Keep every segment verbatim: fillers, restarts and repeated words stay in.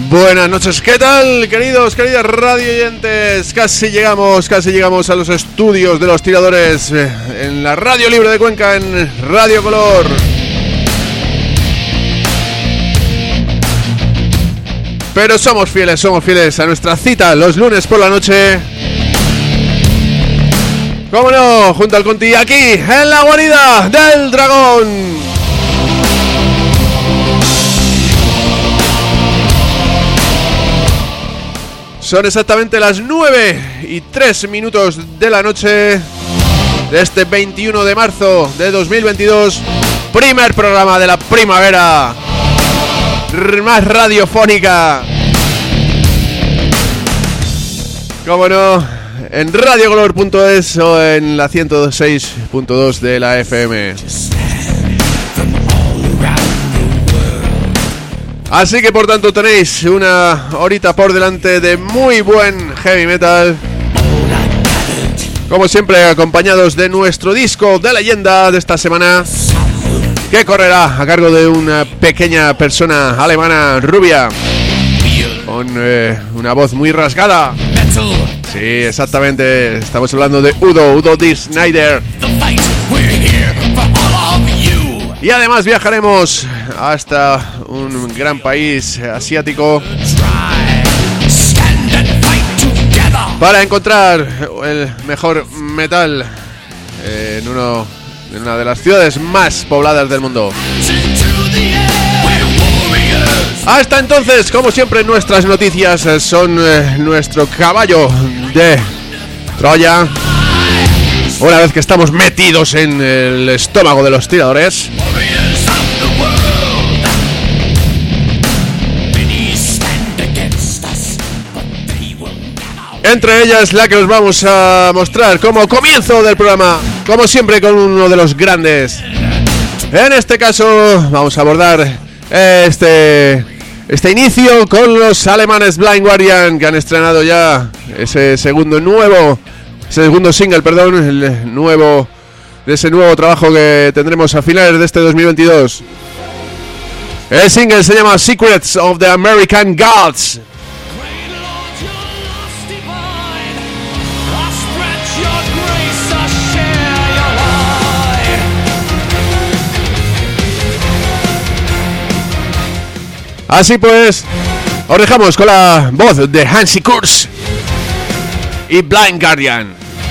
Buenas noches, ¿qué tal, queridos, queridas radio oyentes? Casi llegamos, casi llegamos a los estudios de los tiradores eh, en la Radio Libre de Cuenca, en Radio Color. Pero somos fieles, somos fieles a nuestra cita los lunes por la noche. ¿Cómo no? Junto al Conti, aquí, en la guarida del dragón. Son exactamente las nueve y tres minutos de la noche de este veintiuno de marzo de dos mil veintidós. Primer programa de la primavera más radiofónica. Como no, en radio color punto es o en la ciento seis punto dos de la F M. Así que por tanto tenéis una horita por delante de muy buen heavy metal. Como siempre acompañados de nuestro disco de leyenda de esta semana, que correrá a cargo de una pequeña persona alemana rubia con eh, una voz muy rasgada. Sí, exactamente, estamos hablando de Udo, Udo D. Snyder. Y además viajaremos hasta un gran país asiático para encontrar el mejor metal en, uno, en una de las ciudades más pobladas del mundo. Hasta entonces, como siempre, nuestras noticias son eh, nuestro caballo de Troya. Una vez que estamos metidos en el estómago de los tiradores. Entre ellas la que os vamos a mostrar como comienzo del programa, como siempre con uno de los grandes. En este caso vamos a abordar este, este inicio con los alemanes Blind Guardian, que han estrenado ya ese segundo nuevo, ese segundo single, perdón, el nuevo de ese nuevo trabajo que tendremos a finales de este dos mil veintidós. El single se llama Secrets of the American Gods. Así pues, os dejamos con la voz de Hansi Kurz y Blind Guardian.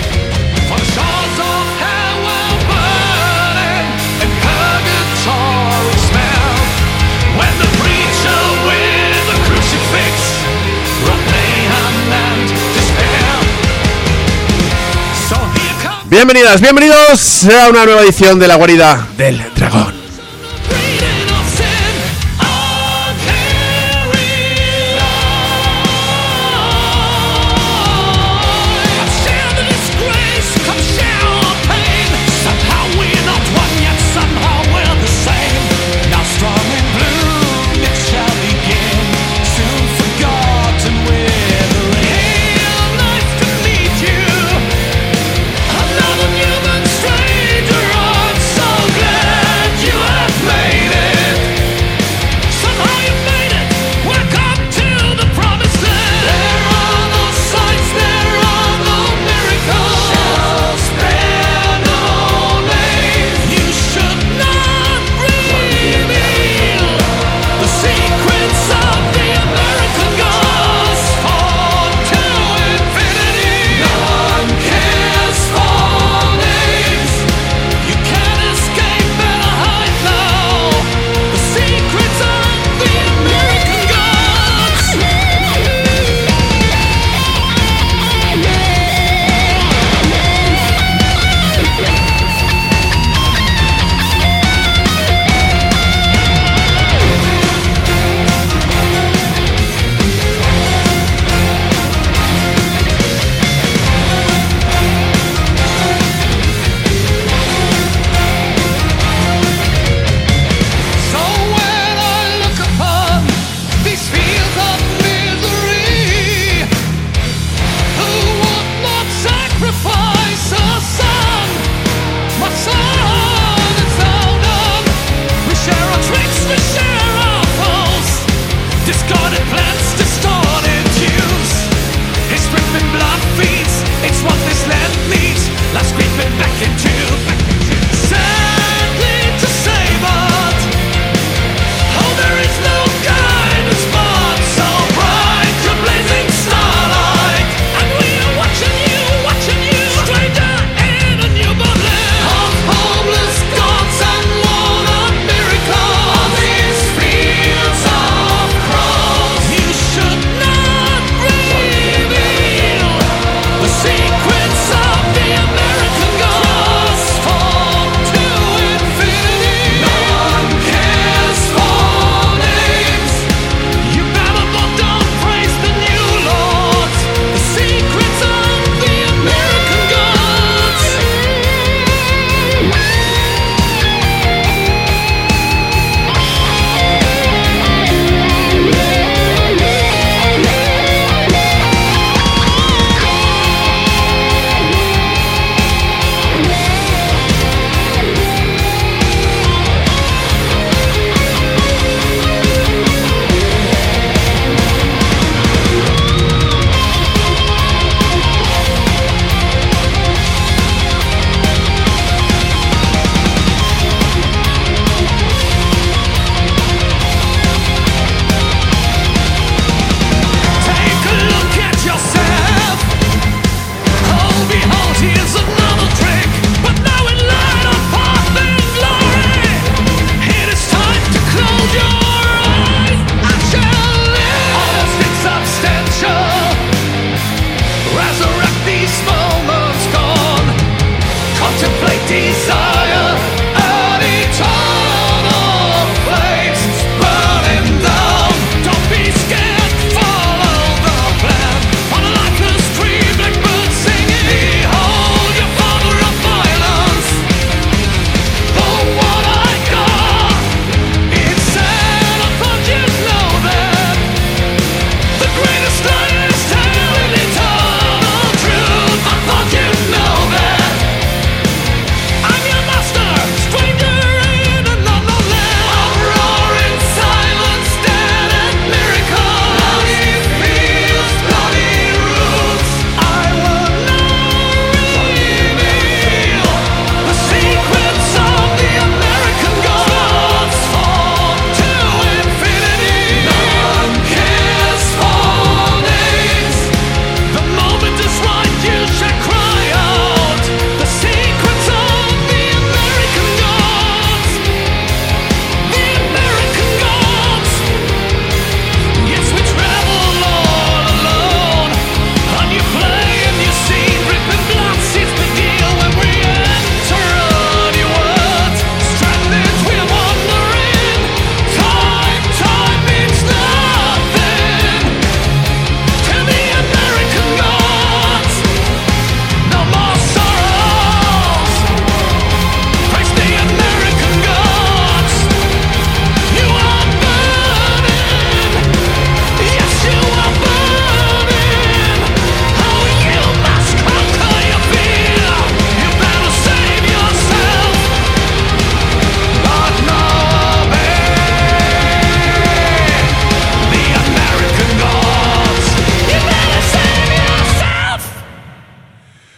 Bienvenidas, bienvenidos a una nueva edición de la guarida del dragón. You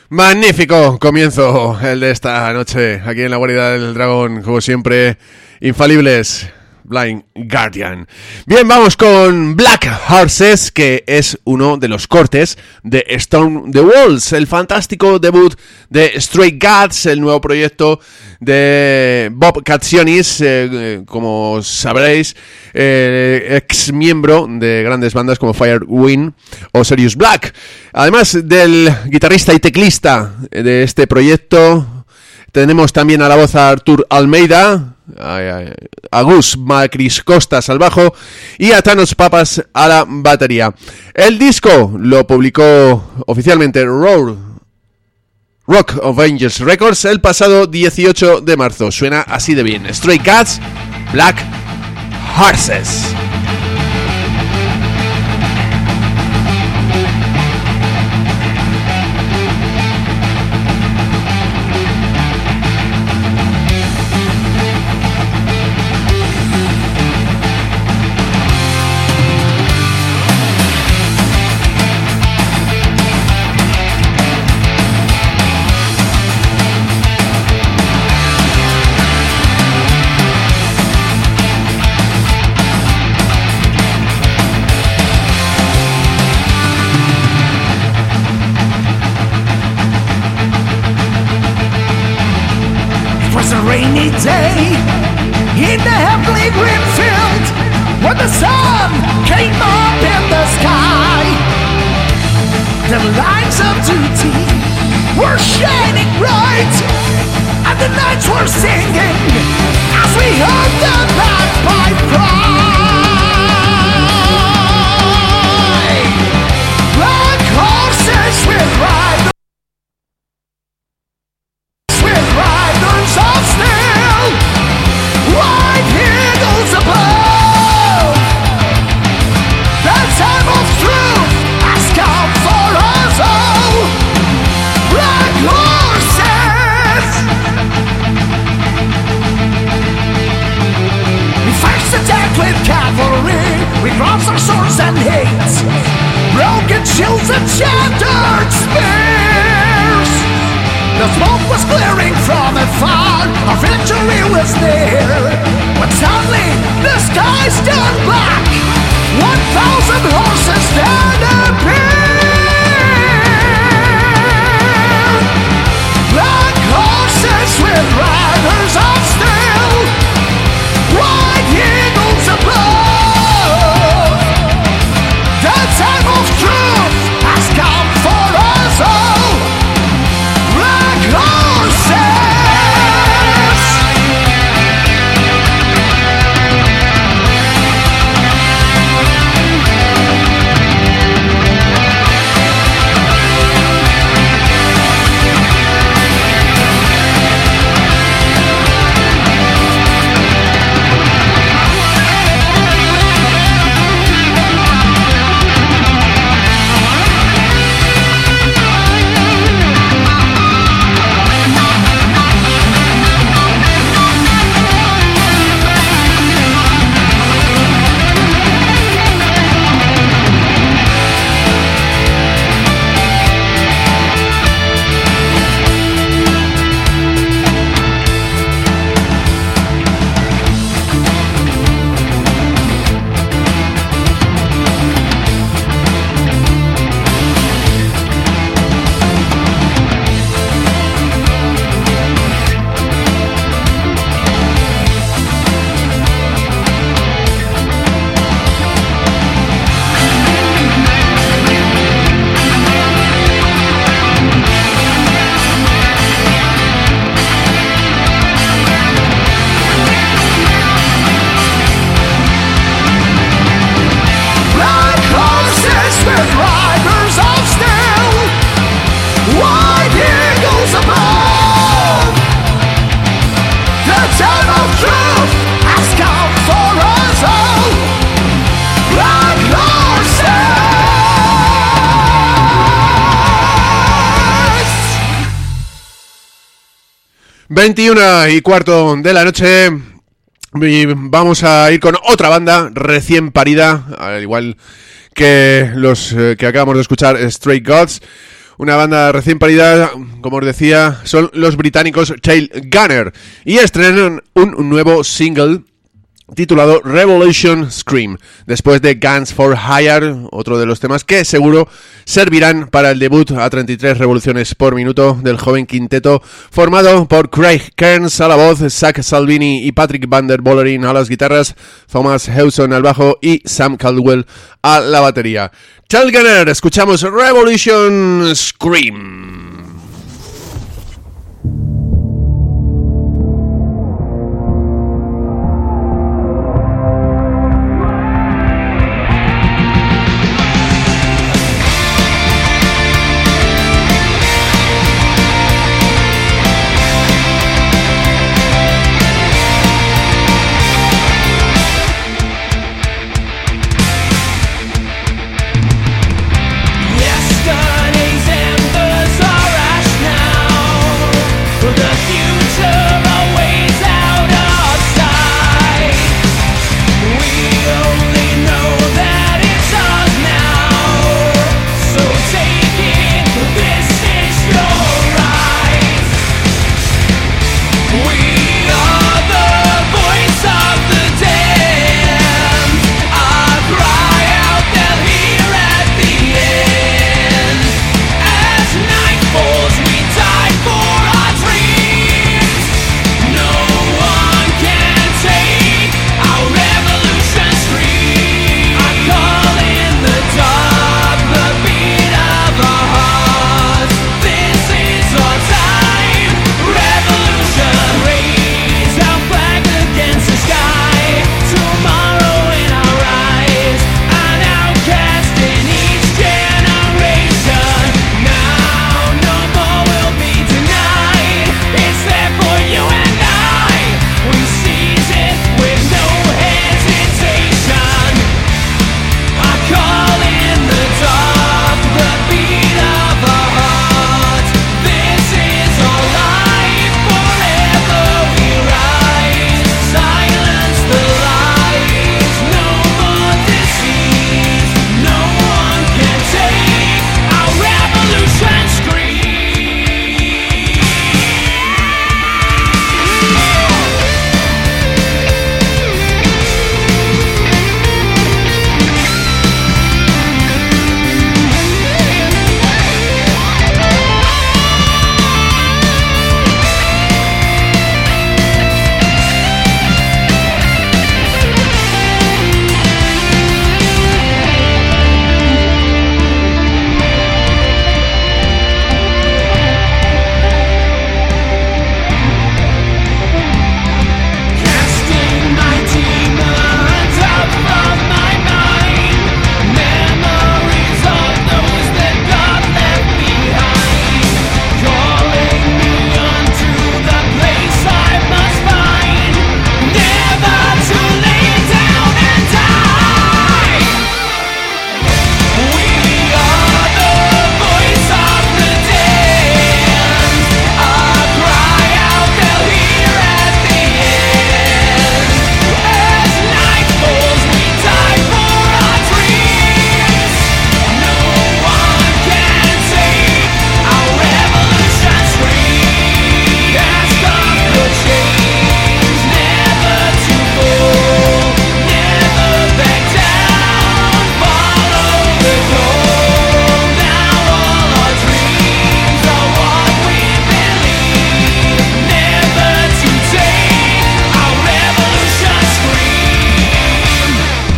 Magnífico comienzo el de esta noche aquí en la guarida del dragón, como siempre, infalibles. Blind Guardian. Bien, vamos con Black Horses, que es uno de los cortes de Storm the Walls, el fantástico debut de Stray Cats, el nuevo proyecto de Bob Katsionis, eh, como sabréis, eh, ex miembro de grandes bandas como Firewind o Sirius Black. Además del guitarrista y teclista de este proyecto, tenemos también a la voz a Artur Almeida, a Gus Macris Costas al bajo y a Thanos Papas a la batería. El disco lo publicó oficialmente Roar Rock of Angels Records el pasado dieciocho de marzo. Suena así de bien. Stray Cats, Black Horses. Rainy day in the heavenly green field when the sun came up in the sky. The lights of duty were shining bright and the nights were singing as we heard the bagpipe cry. Black horses with riders, with riders of steel, white eagles above. The time of truth has come for us all. Black horses. We face the death with cavalry. We cross our swords and hate. Broken shields and shattered spears. The smoke was clearing from afar, our victory was near. But suddenly the skies turned black, one thousand horses then appeared. Black horses with riders of steel, white eagles above. The time of truth has come for us all. Black horses. veintiuna y cuarto de la noche. Y vamos a ir con otra banda recién parida, al igual que los eh, que acabamos de escuchar, Stray Gods. Una banda recién parida, como os decía, son los británicos Tail Gunner y estrenan un nuevo single titulado Revolution Scream, después de Guns for Hire, otro de los temas que seguro servirán para el debut a treinta y tres revoluciones por minuto del joven quinteto formado por Craig Kearns a la voz, Zach Salvini y Patrick Van der Bolerin a las guitarras, Thomas Hewson al bajo y Sam Caldwell a la batería. Tail Gunner, escuchamos Revolution Scream. Yesterday's embers are ash now. The future always out of sight. We only know that it's ours now. So take it, this is your right. We are the voice of the damned. Our cry out, they'll hear at the end. As night falls, we die for our dreams. No one can take our revolution scream. I call in the dark, the beat of our hearts. This is our time. Revolution, raise our flag against the sky. Tomorrow in our eyes, an outcast in each generation. Now no more will be denied. It's there for you and I. We seize it with no hesitation. I call in the dark, the beat of our hearts. This is our life, forever we rise. Silence the lies, no more deceit. No one can take our revolution scream. Casting my demons out of my mind. Memories of those that God left behind. Calling me unto the place I must find. Never to lay down and die. We are the voice of the damned. Our cry out, they'll hear at the end. As night falls, we die for our dreams. No one can take our revolution scream. Cast off the chains, never to fall, never back down. Follow the call. Now all our dreams are what we believe. Never to take our revolution scream.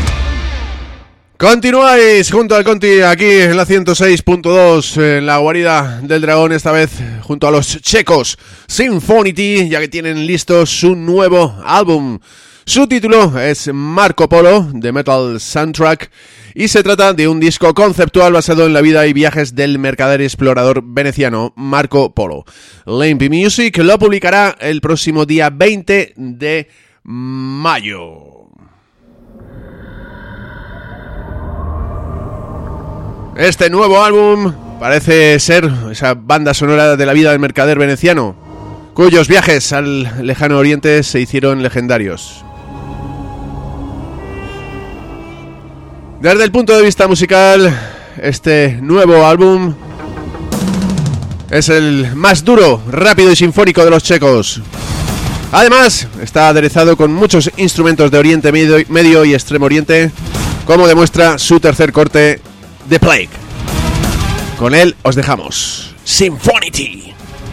Continuáis junto al Conti aquí en la ciento seis punto dos en la guarida del dragón, esta vez junto a los checos Symphonity, ya que tienen listo su nuevo álbum. Su título es Marco Polo, The Metal Soundtrack, y se trata de un disco conceptual basado en la vida y viajes del mercader y explorador veneciano Marco Polo. Limpy Music lo publicará el próximo día veinte de mayo. Este nuevo álbum parece ser esa banda sonora de la vida del mercader veneciano, cuyos viajes al lejano oriente se hicieron legendarios. Desde el punto de vista musical, este nuevo álbum Es el más duro, rápido y sinfónico de los checos. Además, está aderezado con muchos instrumentos de Oriente Medio, Medio y Extremo Oriente, como demuestra su tercer corte, The Plague. Con él os dejamos. Symphonity.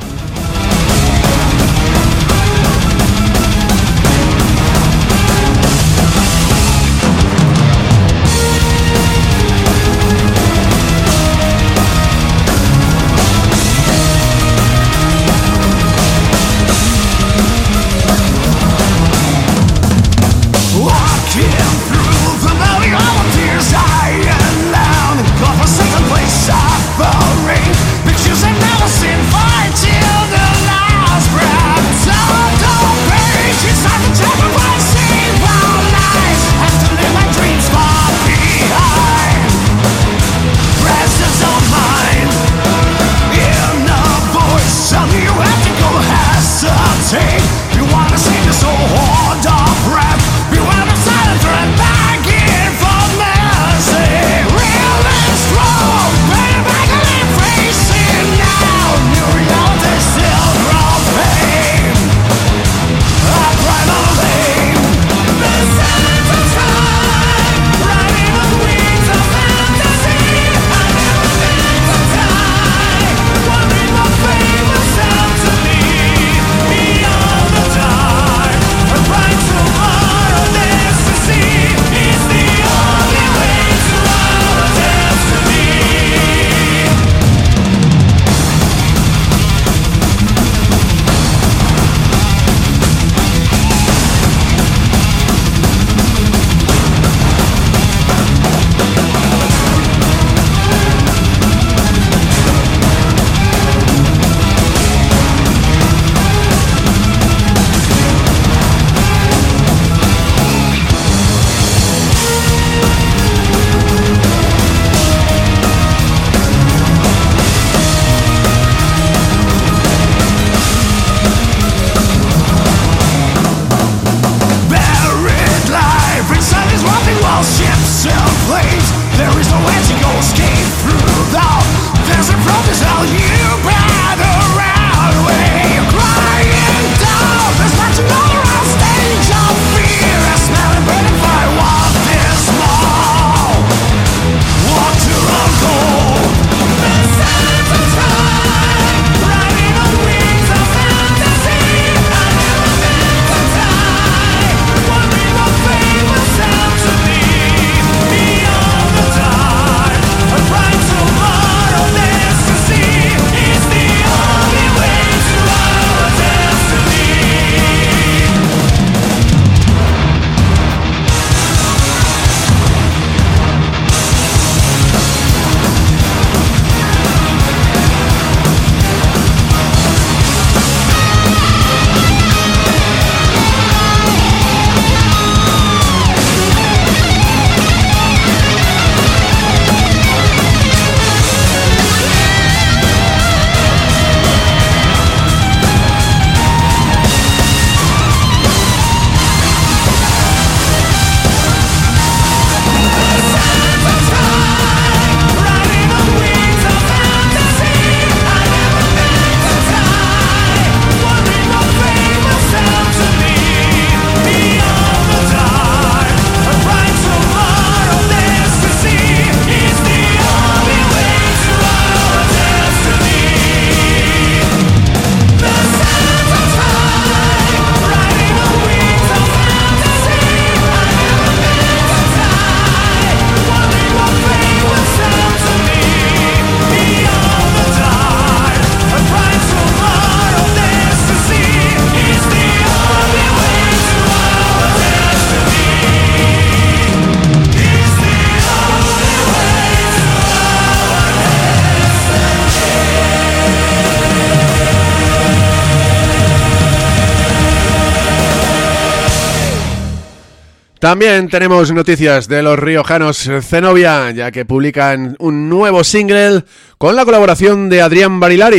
También tenemos noticias de los riojanos Zenobia, ya que publican un nuevo single con la colaboración de Adrián Barilari,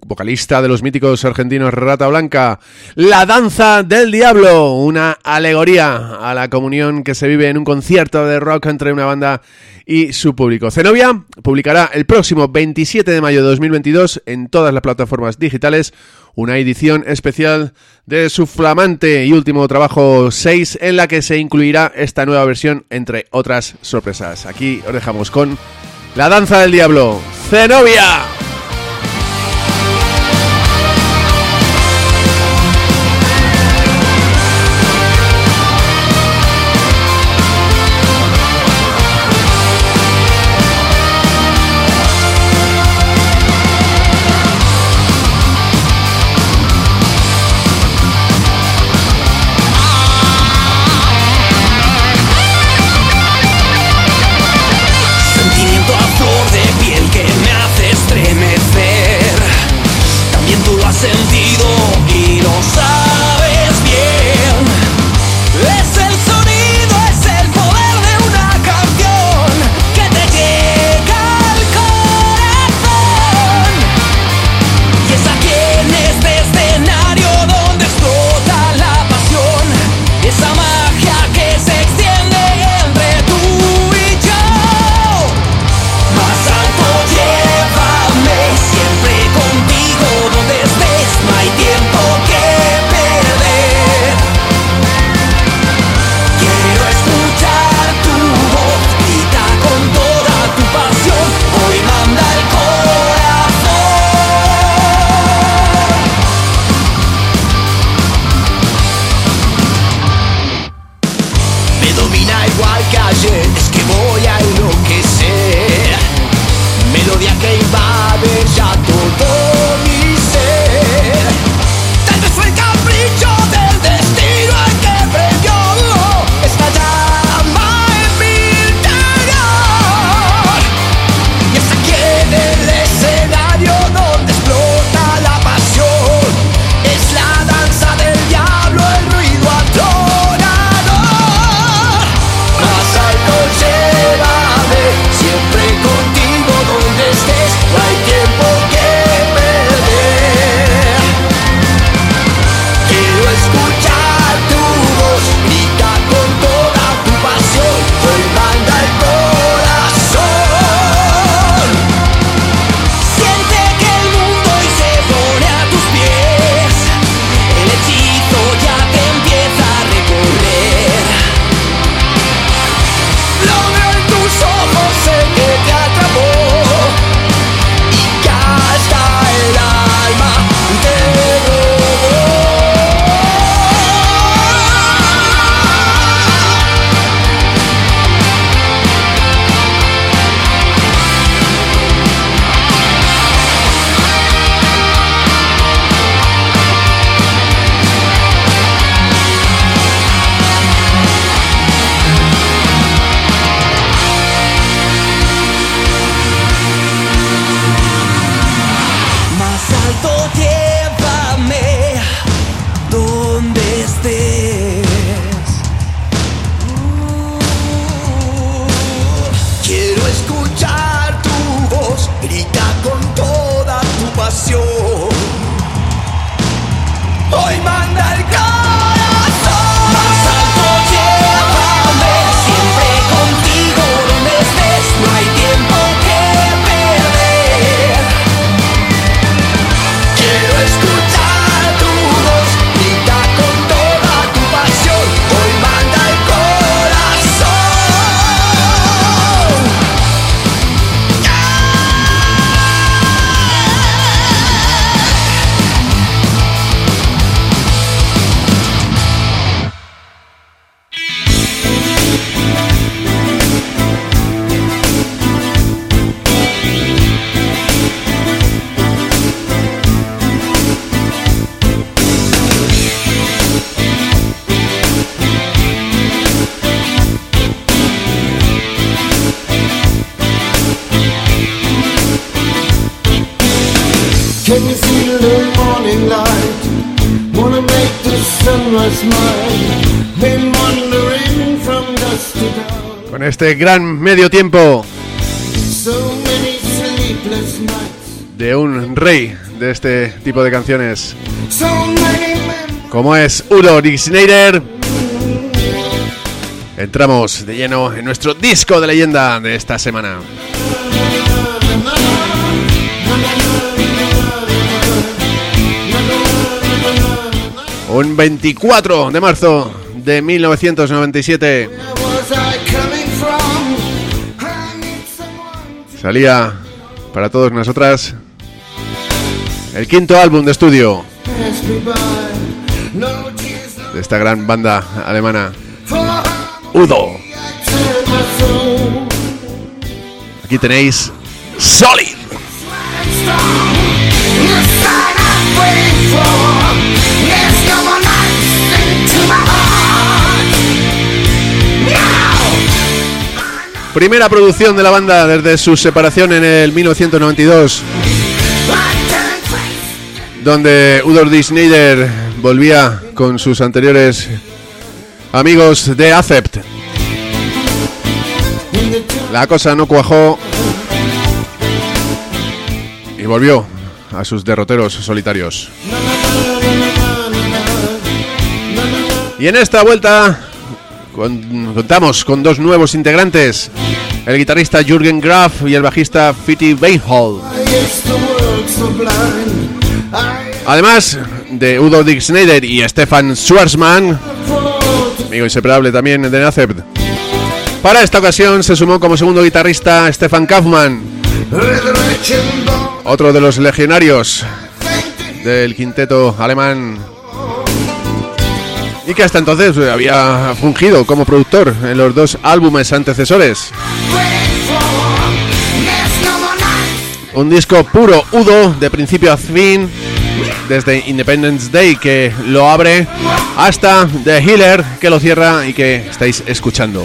vocalista de los míticos argentinos Rata Blanca. La danza del diablo, una alegoría a la comunión que se vive en un concierto de rock entre una banda y su público. Zenobia publicará el próximo veintisiete de mayo de dos mil veintidós en todas las plataformas digitales una edición especial de su flamante y último trabajo seis, en la que se incluirá esta nueva versión, entre otras sorpresas. Aquí os dejamos con La danza del diablo, Zenobia. Sentido y lo sabes bien. Es el sonido, es el poder de una canción que te llega al corazón. Y es aquí en este escenario donde explota la pasión, esa magia que se extiende entre tú y yo. Más alto llévame, siempre contigo donde estés. No hay tiempo que perder. Quiero escuchar tu voz, grita con toda tu pasión. Hoy manda el corazón. Me domina igual que ayer, es que voy a enloquecer. Melodía que invade ya todo mi ser. Tal vez fue el capricho del destino el que prendió esta llama en mi interior. Y es aquí en el escenario donde explota la pasión. Es la danza del diablo, el ruido atronador. Más alto llévame, siempre contigo donde estés. No hay tiempo que perder. Quiero escuchar tu voz, grita con toda tu pasión. Hoy manda el corazón. Siente que el mundo hoy se pone a tus pies. El hechizo ya te empieza a recorrer. Lo veo en tus ojos, sé que te atrapó. Y que hasta el alma te robó. Más alto llévame donde estés. Uh, quiero escuchar tu voz, grita con toda tu pasión. Hoy manda el corazón. Más alto llévame, siempre contigo donde estés. No hay tiempo que perder. Quiero escuchar tu voz, grita con toda tu pasión. Hoy manda el corazón. Can you feel the morning light? Wanna make the sunrise mine? Been wandering from dusk to dawn. Con este gran medio tiempo So many sleepless nights. de un rey de este tipo de canciones, como es Udo Die Schneider. Entramos de lleno en nuestro disco de leyenda de esta semana. Un veinticuatro de marzo de mil novecientos noventa y siete salía para todos nosotras el quinto álbum de estudio de esta gran banda alemana, Udo. Aquí tenéis Solid. Primera producción de la banda desde su separación en el mil novecientos noventa y dos, donde Udo Die Schneider volvía con sus anteriores amigos de Accept. La cosa no cuajó y volvió a sus derroteros solitarios. Y en esta vuelta con, contamos con dos nuevos integrantes, el guitarrista Jürgen Graf y el bajista Fitty Weinhold. Además de Udo Die Schneider y Stefan Schwarzman, amigo inseparable también de Accept. Para esta ocasión se sumó como segundo guitarrista Stefan Kaufmann, otro de los legionarios del quinteto alemán y que hasta entonces había fungido como productor en los dos álbumes antecesores. Un disco puro Udo de principio a fin, desde Independence Day, que lo abre, hasta The Healer, que lo cierra y que estáis escuchando.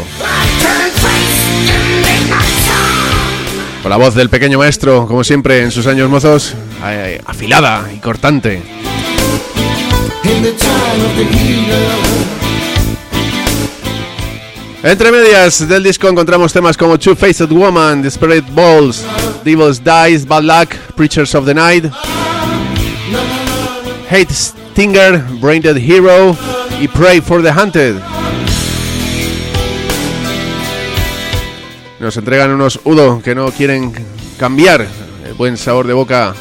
Con la voz del pequeño maestro, como siempre en sus años mozos, afilada y cortante. Entre medias del disco encontramos temas como Two-Faced Woman, Desperate Balls, Devil's Dice, Bad Luck, Preachers of the Night, Hate Stinger, Brain Dead Hero y Pray for the Hunted. Nos entregan unos Udo que no quieren cambiar el buen sabor de boca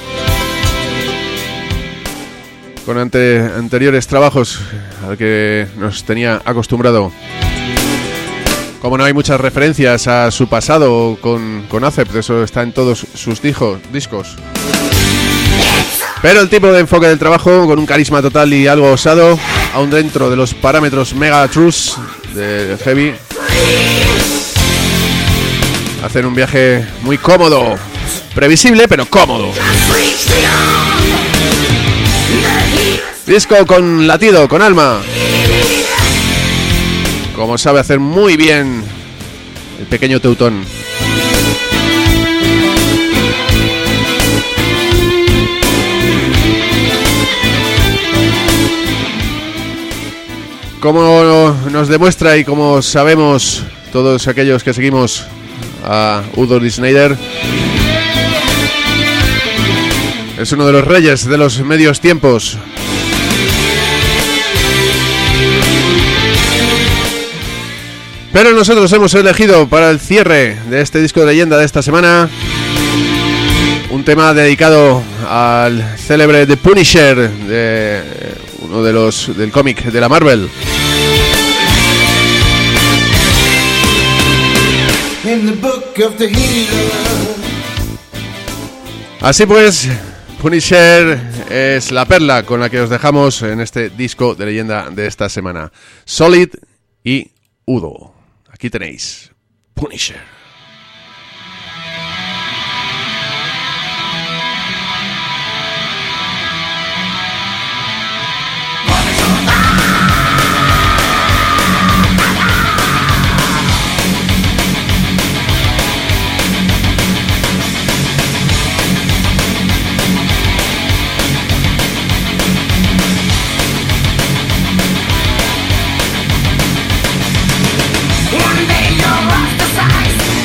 con ante, anteriores trabajos al que nos tenía acostumbrado. Como no hay muchas referencias a su pasado con, con Accept, eso está en todos sus dijo, discos. Pero el tipo de enfoque del trabajo, con un carisma total y algo osado, aún dentro de los parámetros mega truths de Heavy, hacen un viaje muy cómodo, previsible pero cómodo. Disco con latido, con alma, como sabe hacer muy bien el pequeño Teutón. Como nos demuestra y como sabemos todos aquellos que seguimos a Udo Die Schneider, es uno de los reyes de los medios tiempos. Pero nosotros hemos elegido para el cierre de este disco de leyenda de esta semana un tema dedicado al célebre The Punisher, de uno de los del cómic de la Marvel. Así pues, Punisher es la perla con la que os dejamos en este disco de leyenda de esta semana. Solid y Udo. Aquí tenéis Punisher. One day you're ostracized.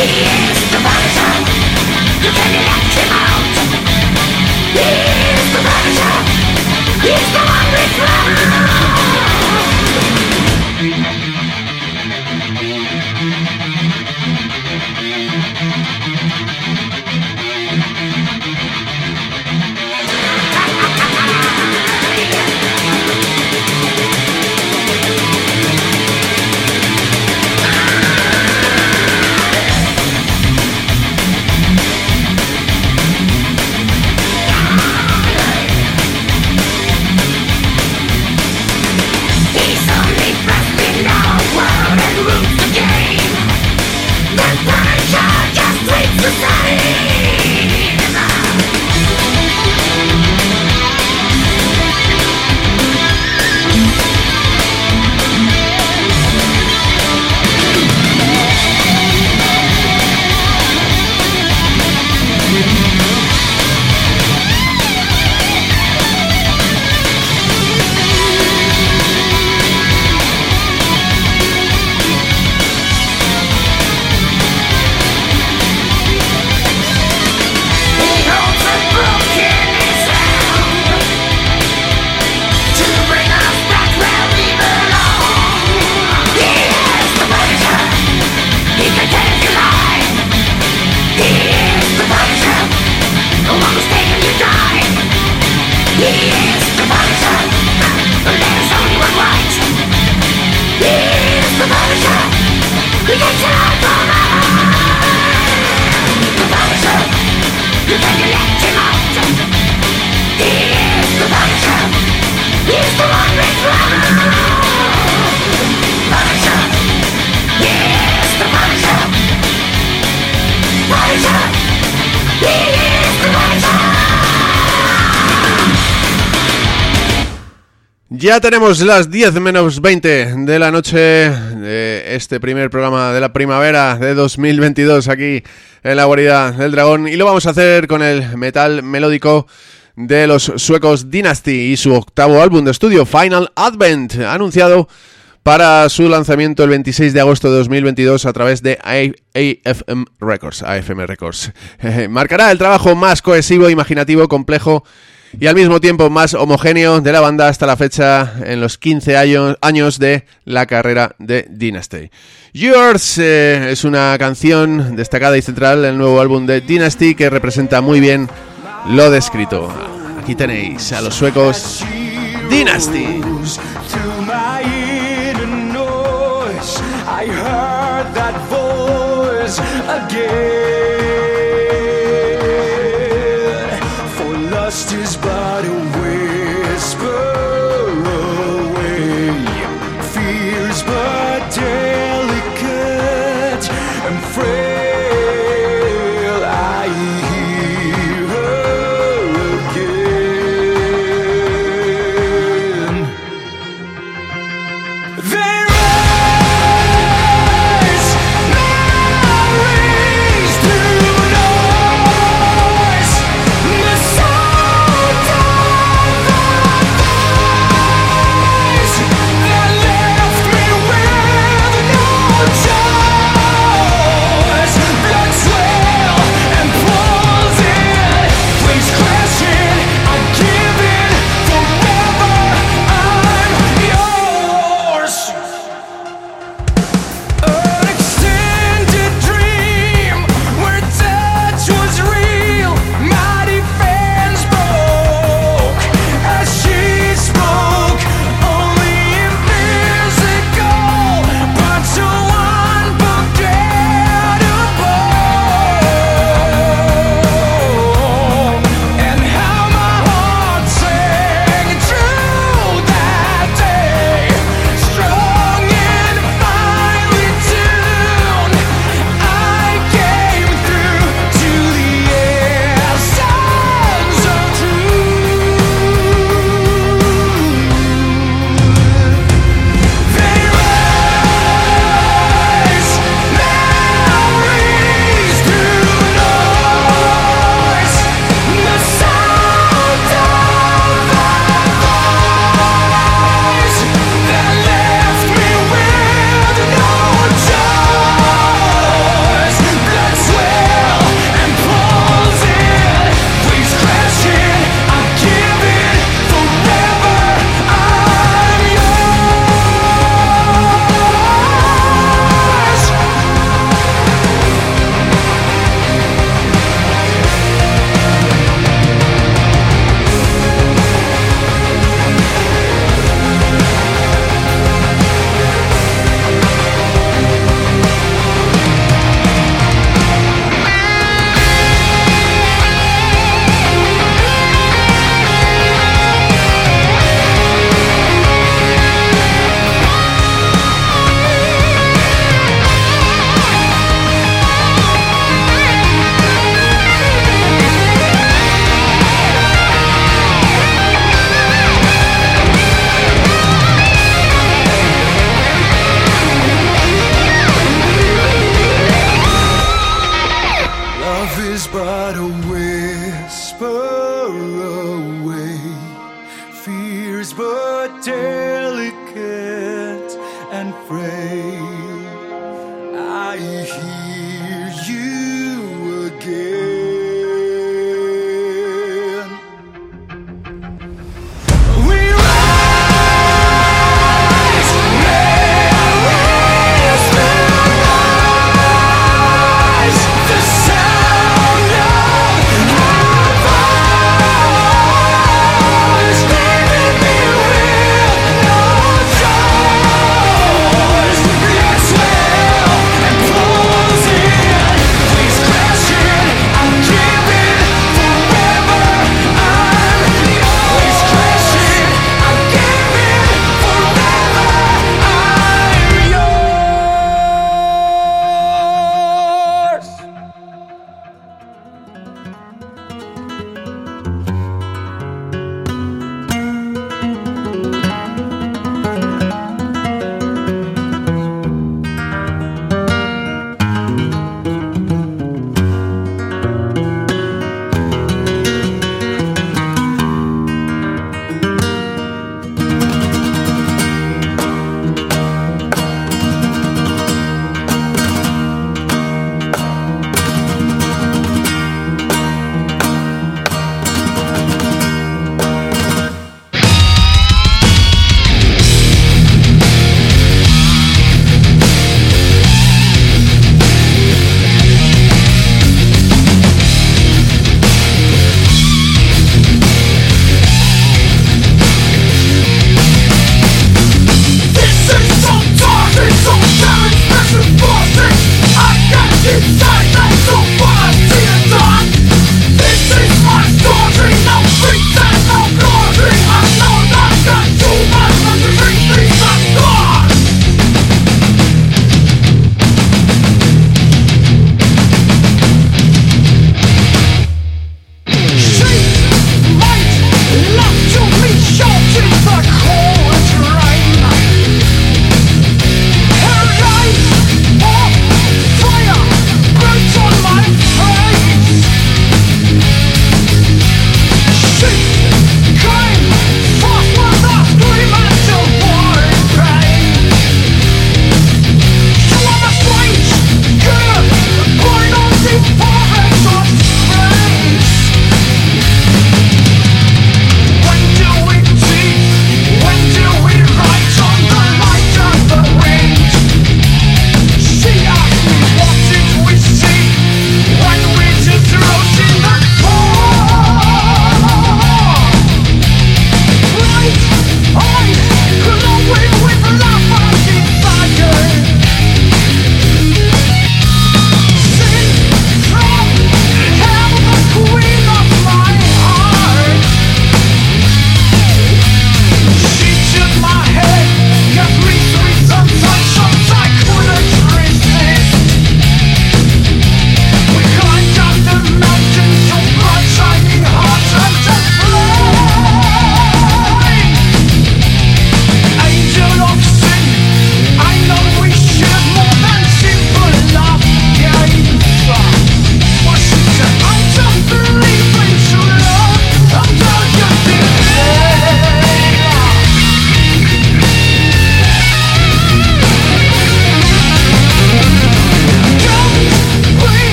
Ya tenemos las diez menos veinte de la noche de este primer programa de la primavera de dos mil veintidós aquí en la guarida del dragón, y lo vamos a hacer con el metal melódico de los suecos Dynasty y su octavo álbum de estudio, Final Advent, anunciado para su lanzamiento el veintiséis de agosto de dos mil veintidós a través de A F M Records. A F M Records. Marcará el trabajo más cohesivo, imaginativo, complejo y al mismo tiempo más homogéneo de la banda hasta la fecha en los quince años de la carrera de Dynasty. Yours eh, es una canción destacada y central del nuevo álbum de Dynasty que representa muy bien lo descrito. Aquí tenéis a los suecos Dynasty. Lust is but a whisper away. Fears but delicate and frail. I hear her again. Their eyes, memories through noise. The sound of the voice that left me with no joy. but a whisper away. Fears but delicate and frail. I hear you again. We rise, raise the rise, the sound of our voice, leaving me with no choice. Exhale and close it.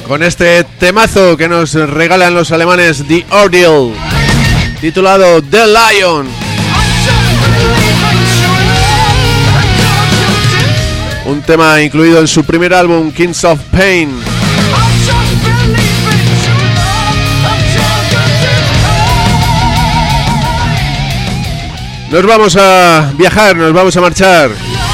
con este temazo que nos regalan los alemanes The Ordeal, titulado The Lion. Un tema incluido en su primer álbum, Kings of Pain. Nos vamos a viajar, nos vamos a marchar.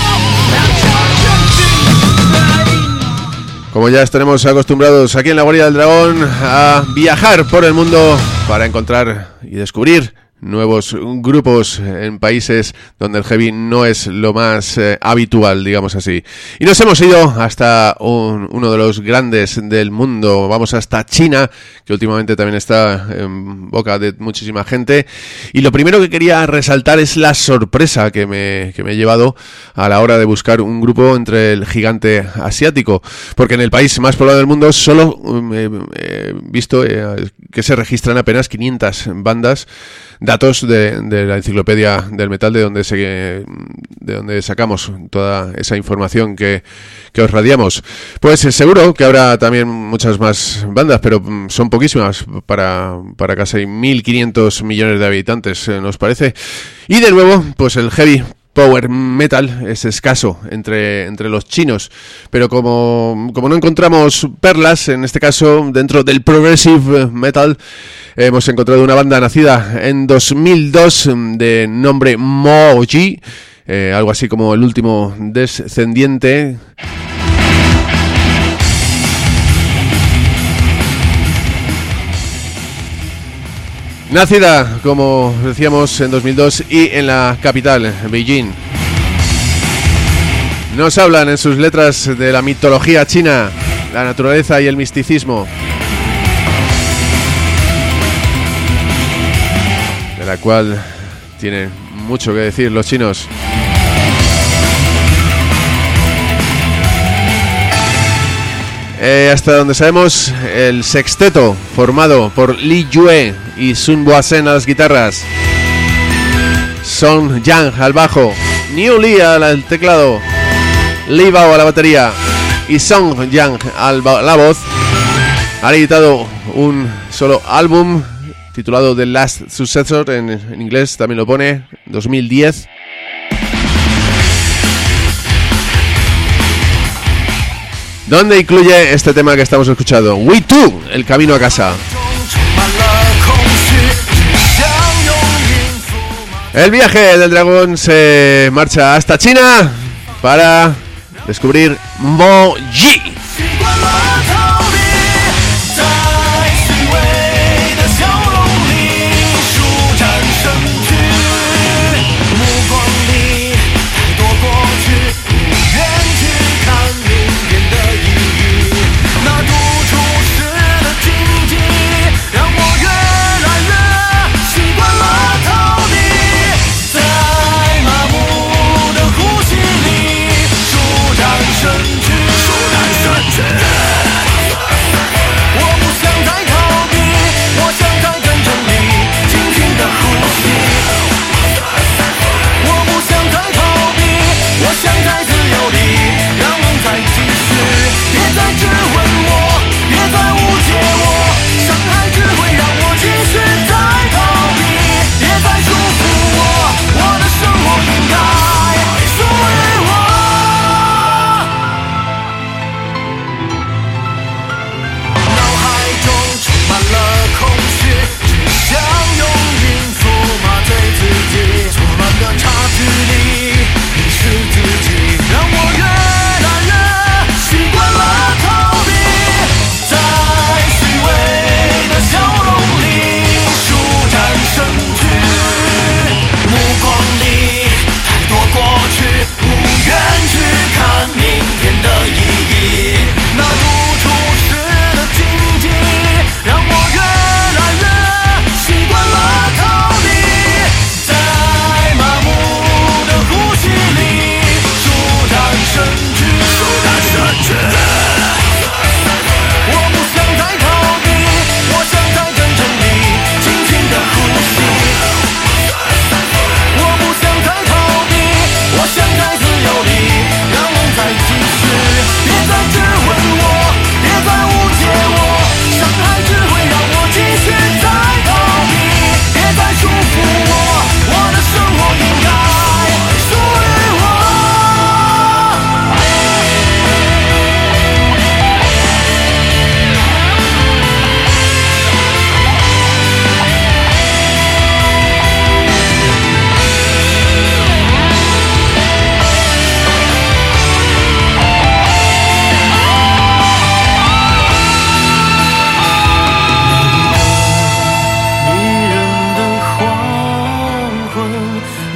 Como ya estaremos acostumbrados aquí en la Guarida del Dragón a viajar por el mundo para encontrar y descubrir nuevos grupos en países donde el heavy no es lo más eh, habitual, digamos así. Y nos hemos ido hasta un, uno de los grandes del mundo. Vamos hasta China, que últimamente también está en boca de muchísima gente. Y lo primero que quería resaltar es la sorpresa que me, que me he llevado a la hora de buscar un grupo entre el gigante asiático. Porque en el país más poblado del mundo solo he eh, eh, visto eh, que se registran apenas quinientas bandas. Datos de, de la enciclopedia del metal, de donde se, de donde sacamos toda esa información que, que os radiamos. Pues eh, seguro que habrá también muchas más bandas, pero son poquísimas para, para casi mil quinientos millones de habitantes, eh, ¿nos parece? Y de nuevo, pues el heavy power metal es escaso entre, entre los chinos, pero como, como no encontramos perlas, en este caso dentro del progressive metal, hemos encontrado una banda nacida en dos mil dos de nombre Moji, eh, algo así como el último descendiente. Nacida, como decíamos, en dos mil dos y en la capital, Beijing. Nos hablan en sus letras de la mitología china, la naturaleza y el misticismo, de la cual tienen mucho que decir los chinos. Eh, hasta donde sabemos, el sexteto formado por Li Yue y Sun Boasen a las guitarras, Song Yang al bajo, Niu Li al teclado, Li Bao a la batería y Song Yang a la voz, han editado un solo álbum titulado The Last Successor, en, en inglés también lo pone, dos mil diez. Donde incluye este tema que estamos escuchando, We Too, El Camino a Casa. El viaje del dragón se marcha hasta China para descubrir Moji. Yeah.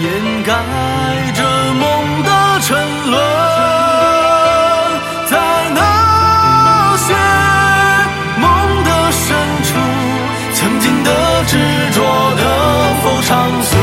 掩盖着梦的沉沦，在那些梦的深处，曾经的执着的否长存。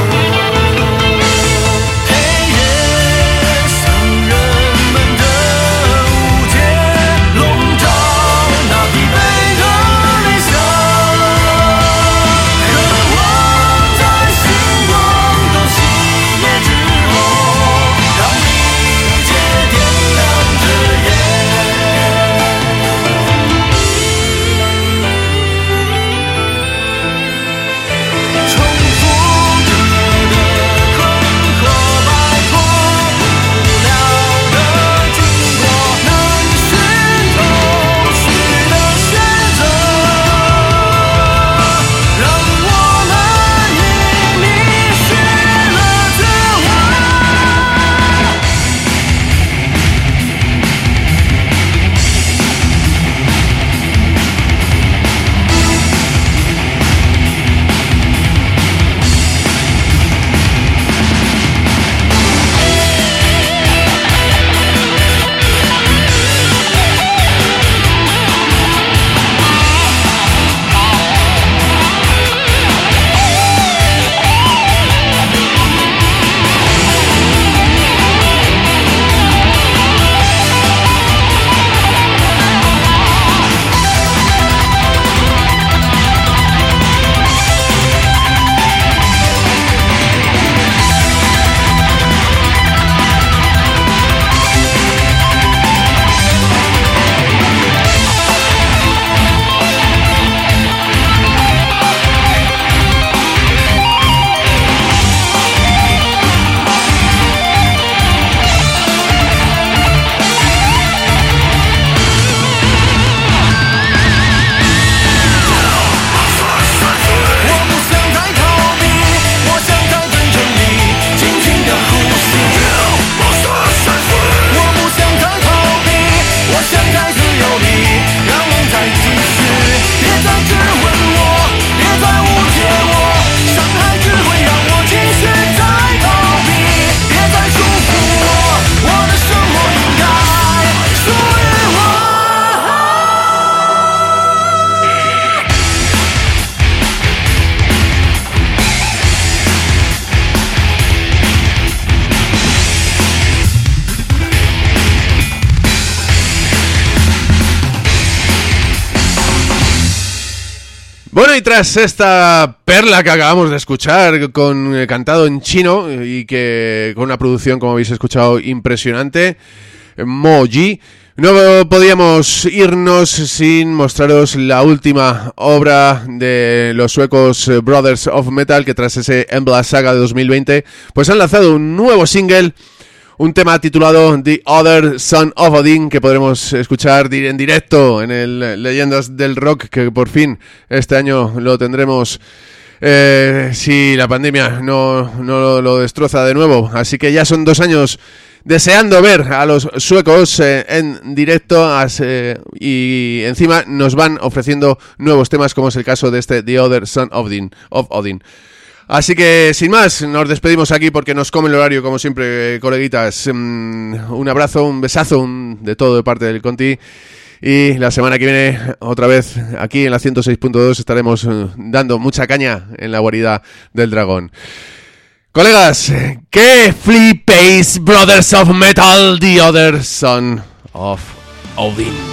Bueno, y tras esta perla que acabamos de escuchar, con eh, cantado en chino y que con una producción, como habéis escuchado, impresionante, Moji, no podíamos irnos sin mostraros la última obra de los suecos Brothers of Metal, que tras ese Embla Saga de dos mil veinte, pues han lanzado un nuevo single, un tema titulado The Other Son of Odin, que podremos escuchar en directo en el Leyendas del Rock, que por fin este año lo tendremos, eh, si la pandemia no, no lo, lo destroza de nuevo. Así que ya son dos años deseando ver a los suecos eh, en directo, as, eh, y encima nos van ofreciendo nuevos temas, como es el caso de este The Other Son of Odin, of Odin. Así que, sin más, nos despedimos aquí porque nos come el horario, como siempre, coleguitas. Un abrazo, un besazo, un de todo de parte del Conti. Y la semana que viene, otra vez, aquí en la ciento seis punto dos, estaremos dando mucha caña en la guarida del dragón. Colegas, que flipéis, Brothers of Metal, The Other Son of Odin.